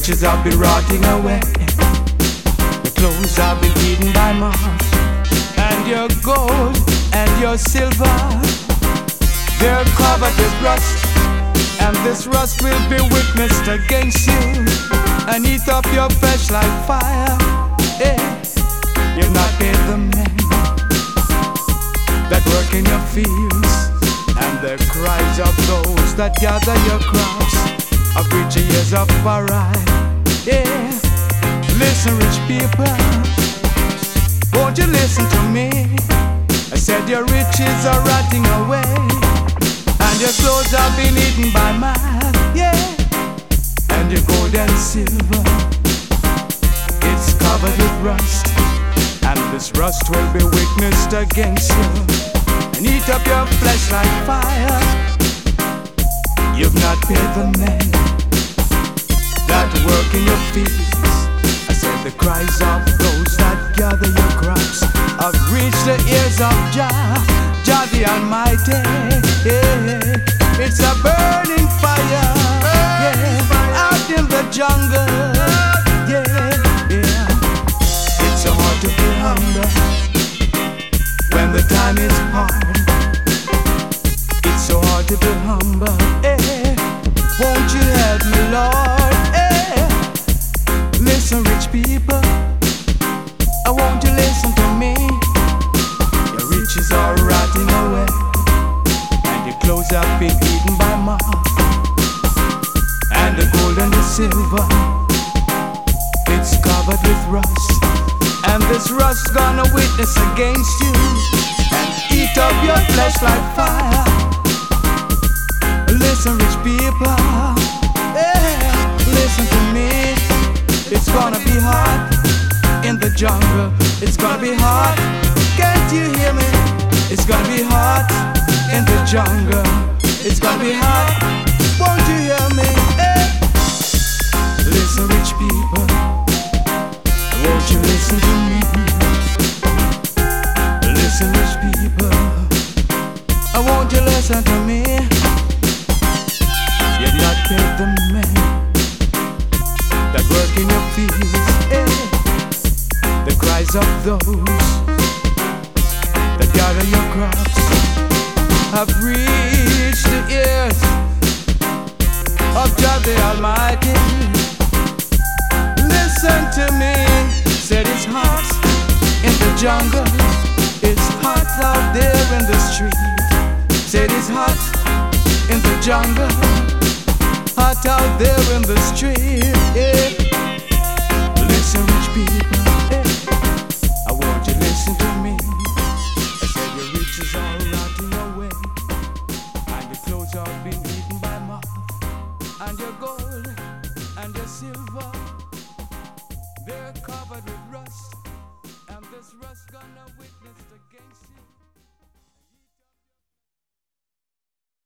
riches have been rotting away. Your clothes have been eaten by moths, and your gold and your silver, they're covered with rust, and this rust will be witnessed against you and eat up your flesh like fire. Yeah. You've not paid the men that work in your fields, and the cries of those that gather your crops of rich years of ride. Yeah. Listen, rich people, won't you listen to me? I said your riches are rotting away, and your clothes have been eaten by man. Yeah. And your gold and silver, it's covered with rust, and this rust will be witnessed against you and eat up your flesh like fire. You've not paid the men that work in your fields. I said the cries of those that gather your crops have reached the ears of Jah, Jah the Almighty. Yeah. It's a burning fire, yeah, out in the jungle. Yeah, yeah. It's so hard to be humble when the time is hard. It's so hard to be humble. Eh. Won't you help me, Lord? Eh. Listen, rich people, I want you listen to me. Your riches are rotting away, and your clothes have been eaten by moth, and the gold and the silver, it's covered with rust, and this rust gonna witness against you and eat up your flesh like fire. Listen, rich people, yeah, listen to me. It's gonna be hot in the jungle. It's gonna be hot. Can't you hear me? It's gonna be hot in the jungle. It's gonna be hot. Won't you hear me? Eh? Listen, rich people, won't you listen to me? Listen, rich people, won't you listen to me? You're not paid the men that work in your fields. Eh? The cries of those that gather your crops have reached the ears of Jah the Almighty. Listen to me. Said it's hot in the jungle, it's hot out there in the street. Said it's hot in the jungle, hot out there in the street. Yeah. Listen, rich people, yeah. I want you to listen to me. I said your riches are rotting away, and your clothes are being eaten by moth, and your gold and your silver, they're covered with rust, and this rust gonna witness against you.